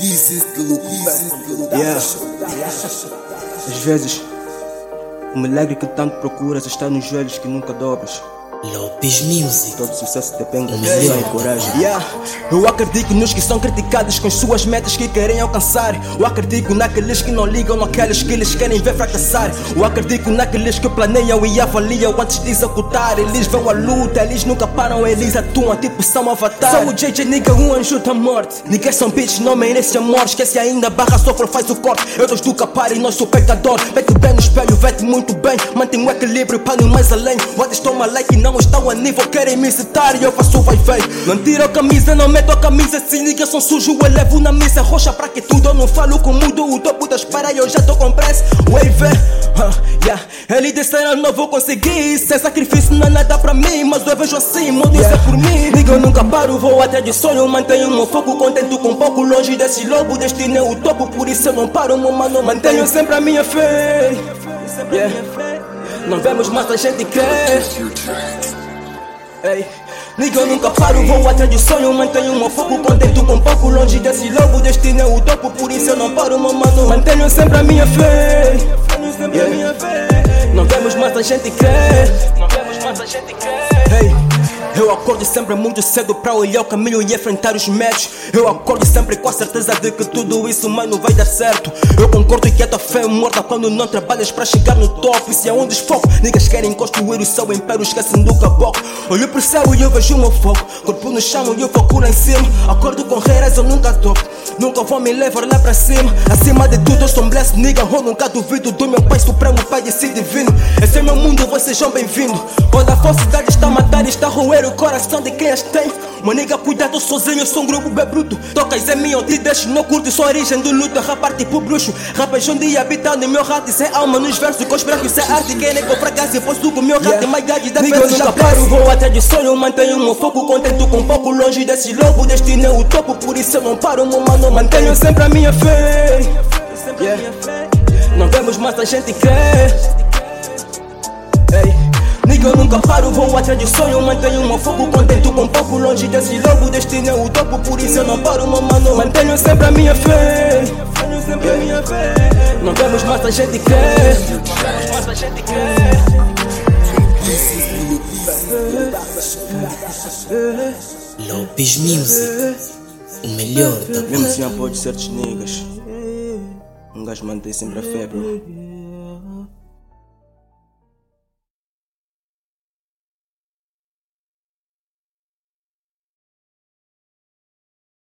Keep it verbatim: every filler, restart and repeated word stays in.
This is the look Yeah. Às vezes, o milagre que tanto procuras está nos joelhos que nunca dobras. Lopes Music. Todo sucesso depende da Melhor. decisão e coragem. Yeah. Eu acredito nos que são criticados com as suas metas que querem alcançar. Eu acredito naqueles que não ligam, naqueles que eles querem ver fracassar. Eu acredito naqueles que planeiam e avaliam antes de executar. Eles vão à luta, eles nunca param, eles atuam tipo são avatar. Sou o J J nigga, um anjo da morte. Niggas são bitch, não merece amor. Esquece ainda, barra sofre, faz o corte. Eu Deus do capar e nós sou pecador. Vete bem no espelho, vete muito bem. Mantém o equilíbrio para ir mais além. What toma like e não estão a nível, querem me citar e eu faço vai vai. Não tiro a camisa, não meto a camisa. Se niggas são sujos, eu levo na missa. Roxa pra que tudo, eu não falo com mudo. O topo da espera e eu já tô com pressa. Wave, uh, yeah. Eles disseram não vou conseguir. Sem sacrifício não é nada pra mim. Mas eu vejo assim, mundo isso é por mim. Nigga, eu nunca paro, vou até de sonho. Mantenho o meu foco, contento com pouco. Longe desse lobo, destino é o topo. Por isso eu não paro, meu mano. Mantenho sempre a minha fé. Yeah. Não vemos mais a gente quer. Ei, nigga, eu nunca paro, vou atrás de sonho. Mantenho o meu foco, contento com pouco. Longe desse lobo, destino é o topo. Por isso eu não paro, meu mano. Mantenho sempre a minha fé. Yeah. Não vemos mais a gente quer. Não vemos mais a gente quer. Hey. Eu acordo sempre muito cedo pra olhar o caminho e enfrentar os medos. Eu acordo sempre com a certeza de que tudo isso, mano, vai dar certo. Eu concordo que a tua fé é morta quando não trabalhas pra chegar no topo. E se é um desfoco, niggas querem construir o seu império, esquecem do caboclo. Olho pro céu e eu vejo o meu foco. Corpo no chão e eu foco lá em cima. Acordo com reiras, eu nunca toco. Nunca vou me levar lá pra cima. Acima de tudo eu sou um blessed nigga. Eu nunca duvido do meu pai supremo, pai de si divino. Esse é meu mundo, vocês sejam bem-vindos. Quando a falsidade está a matar, está a roer o coração de quem as tem. Uma nigga, cuidado sozinho, eu sou um grupo bem bruto. Tocas é minha, eu te deixo, não curto. Sou a origem do luto, rapar tipo bruxo. Rapas um dia habitando em meu rato. Isso é alma nos versos, com os brancos, isso é arte. Querem que eu fracasse, pois sugo meu rato. My God, da nigga, eu nunca paro, vou atrás de sonho. Mantenho o meu foco, contento com pouco. Longe desse lobo, destino é o topo. Por isso eu não paro, meu mano. Mantenho sempre a minha fé. Yeah. Não vemos mais a gente quer. Ei, nigga, eu nunca paro, vou atrás de sonho. Mantenho o meu foco, contento com pouco. Longe desse lobo, destino é o topo. Por isso eu não paro, meu mano. Mantenho sempre a minha fé. Yeah. Não vemos mais a gente quer. Não vemos mais a gente quer. Lopes Music. O melhor da Mesmo sem apoio de certos niggas, um gajo mantém sempre a fé, bro.